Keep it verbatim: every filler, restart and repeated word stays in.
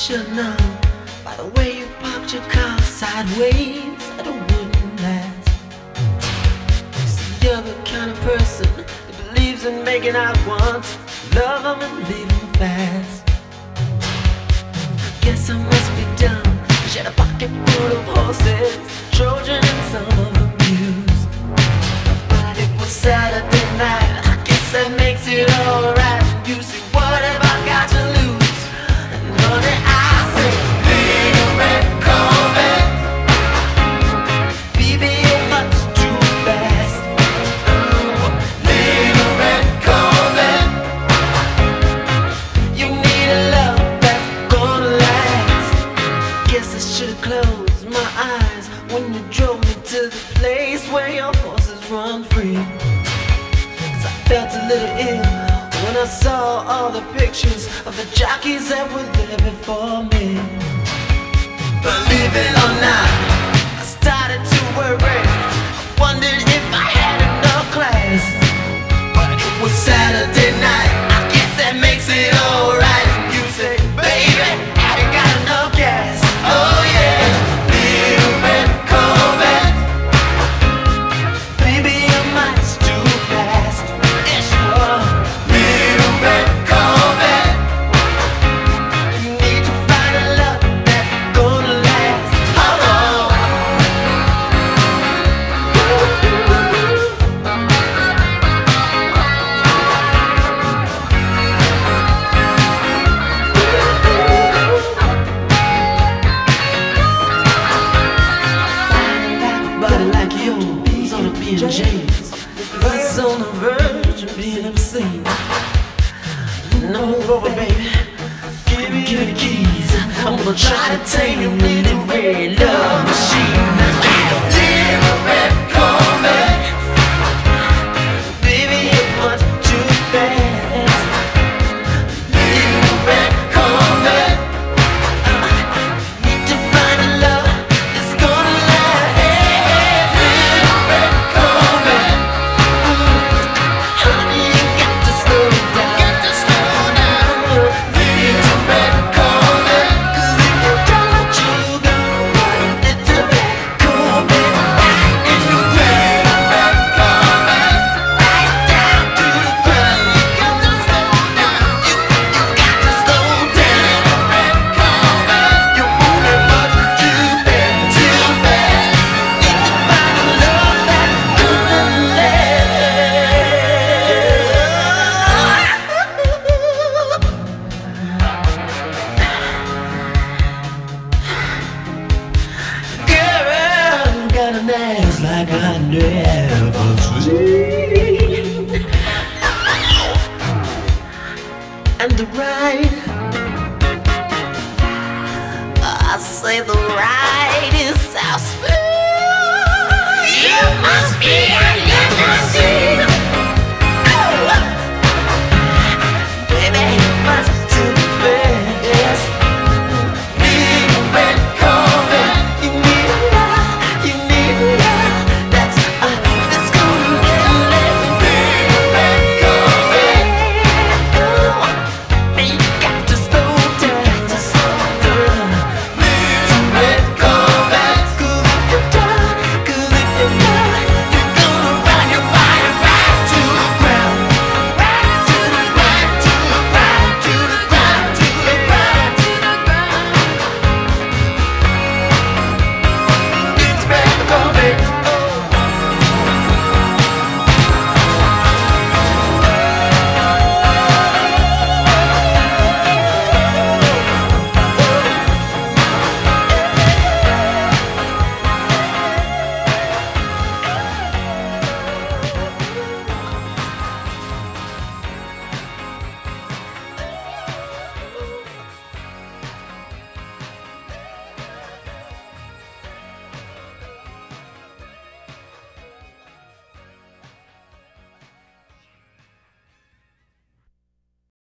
should know by the way you parked your car sideways that it wouldn't last. See, you're the kind of person that believes in making out once, love them and leave them fast. Guess I must be dumb. She had a pocket full of horses, Trojan and some of them used. But it was Saturday night, I guess that makes it alright. You see, what have I got to lose? And honey, I say, little red Corvette, baby, you're much too fast. Little red Corvette, you need a love that's gonna last. Guess I should've closed my eyes when you drove me to the place where your horses run free. 'Cause I felt a little ill when I saw all the pictures of the jockeys that were there before me. Believe it or not, I started to worry. I wondered if I had enough class. But it was Saturday night, I guess that makes it alright. You say, baby, I ain't got enough gas. Oh yeah, little red Corvette, baby, you're much too fast. Yes, you are. Little red Corvette, you need to find a love that's gonna last. Oh, oh. Body like yours on a B and J's, buzz on the verge of being obscene. Now move over, baby. Give me, give me the keys. I'm gonna try to tame your little red love machine.